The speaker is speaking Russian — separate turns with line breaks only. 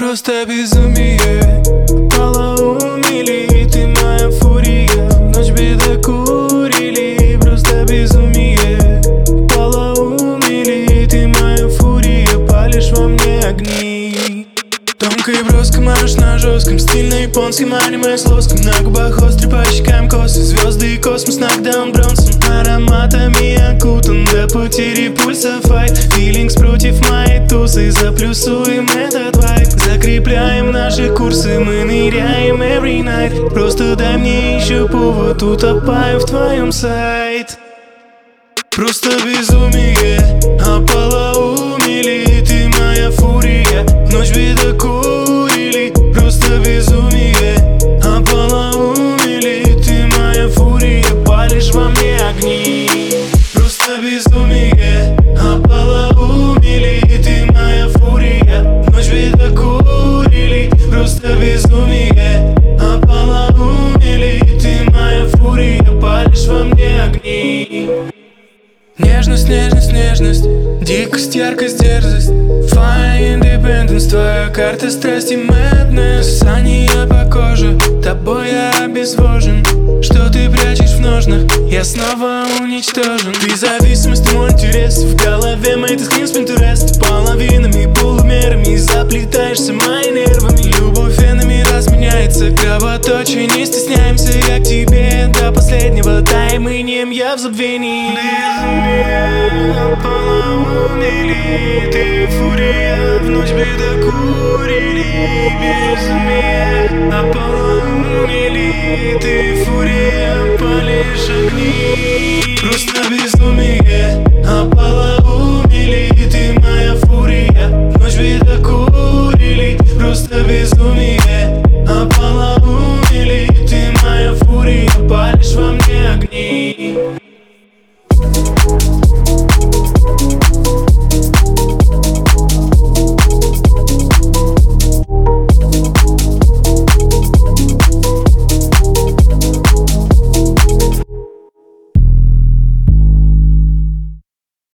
просто безумие. Полоумели, ты моя фурия. Ночь бедокурили, просто безумие. Полоумели, ты моя фурия. Палишь во мне огни. Тонко и броско марш на жестком, стильно японским аниме с лоском. На губах острый, по щекам косы, звезды и космос, нокдаун Бронсон. Ароматами окутан до потери пульса файт. Филингс против моей тусы, заплюсуем этот вайб. Закрепляем наши курсы, мы ныряем every night. Просто дай мне еще повод, утопаю в твоем сайт. Просто безумие, ополоумели, ты моя фурия. Ночь бедокурили, просто безумие, ополоумели, ты моя фурия. Палишь во мне огни. Просто безумие, ополоумели, ты моя фурия. Ночь бедокурили, просто безумие, ополоумели, ты моя фурия. Палишь во мне огни. Нежность, нежность, нежность, дикость, яркость, дерзость. Fire independence, твоя карта страсти madness. Касание по коже, тобой я обезвожен. Что ты прячешь в ножнах, я снова уничтожен. Ты зависимость, мой интерес. В голове моей ты скрин с Pinterest. Половинами, полумерами заплетаешься моими нервами. Любовь венами разменяется, кровоточие, не стесняемся. Я к тебе до последнего, таймынем я в забвении. Полоумели, ты фурия. В ночь бедокурили, безумие. Ополоумели, ты фурия. Палишь огни. Просто безумие, ополоумели, ты моя фурия. В ночь бедокурили, просто безумие.